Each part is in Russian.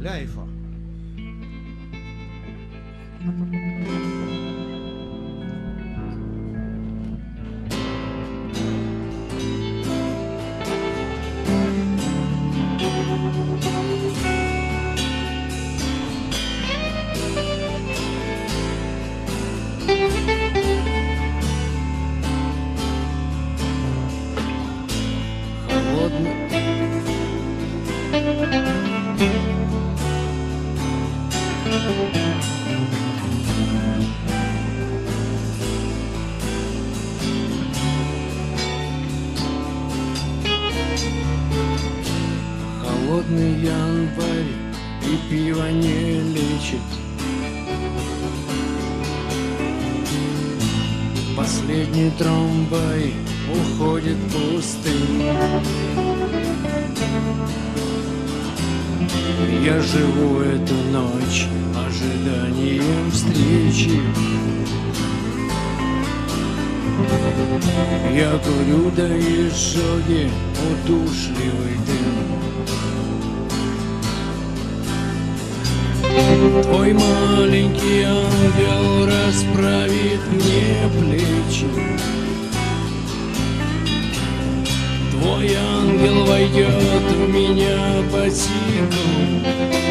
Ляйфа. Холодный январь и пиво не лечит. Последний трамвай уходит пустым. Я живу эту ночь ожиданием встречи. Я курю до изжоги удушливый дым. Твой маленький ангел расправит мне плечи. Твой ангел войдет в меня босиком,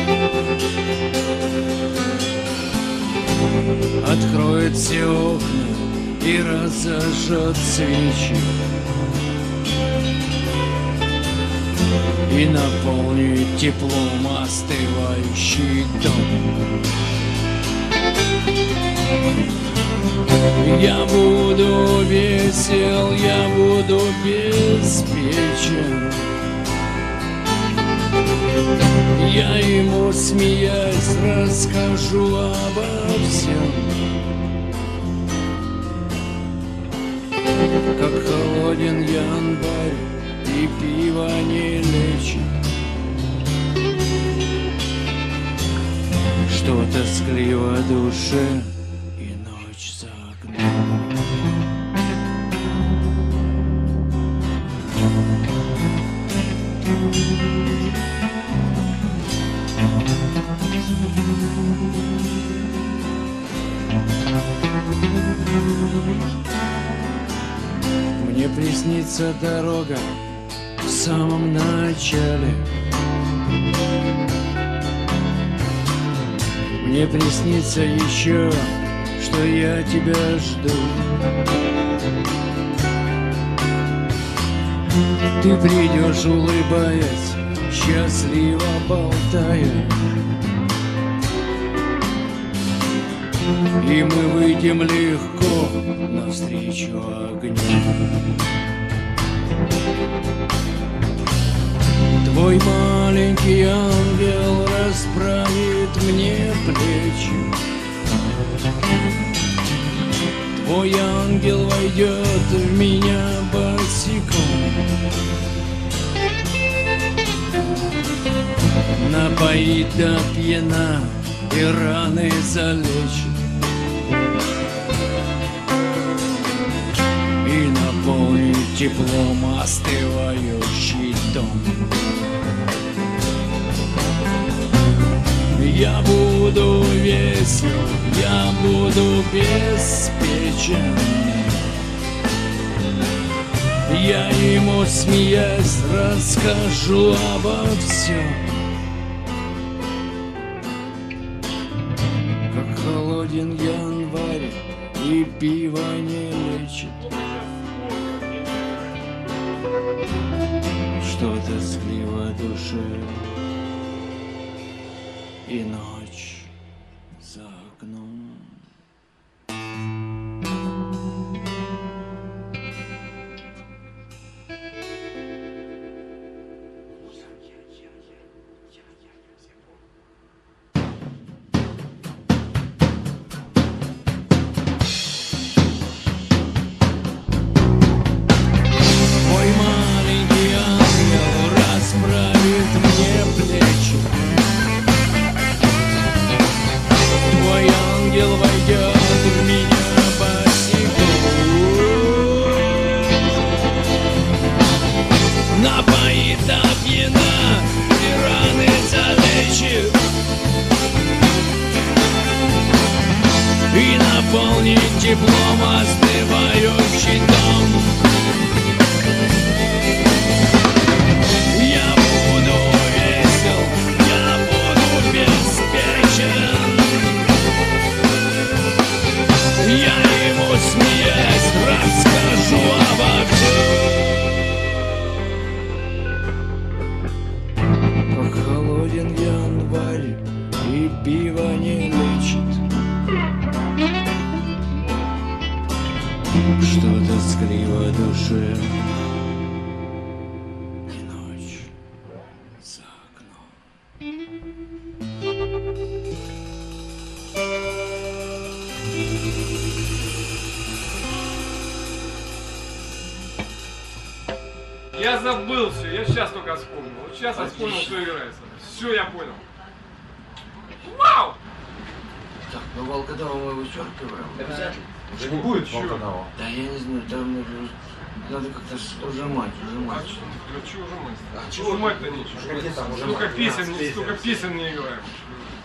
откроет все окна и разожжет свечи, и наполнит теплом остывающий дом. Я буду весел, я буду беспечен. Я ему, смеясь, расскажу обо всем. Как холоден январь и пиво не лечит. Что тоскливо душе и ночь за окном. Мне приснится дорога в самом начале. Мне приснится еще, что я тебя жду. Ты придешь, улыбаясь, счастливо болтая, и мы выйдем легко навстречу огню. Твой маленький ангел расправит мне плечи. Твой ангел войдет в меня босиком, напоит до пьяна и раны залечит, и наполнит теплом остывающий дом. Я буду весел, я буду беспечен. Я ему, смеясь, расскажу обо всем. Как холоден январь и пиво не лечит. Что тоскливо душе и ночь за окном. Мой маленький ангел расправит мне плечи. один январь, и пиво не лечит. Что тоскливо душе, и ночь за окном. Я забыл все, я сейчас только вспомнил. Вот сейчас я вспомнил, что играется. Все, я понял. Вау! Так, ну волкодава мы вычеркиваем. Обязательно. Уже не будет Чё? волкодава. Да я не знаю, там надо как-то ужимать. А что ужимать? А Ужимать-то нечего. Где там Столько ужимать? песен, 12 столько песен не играем.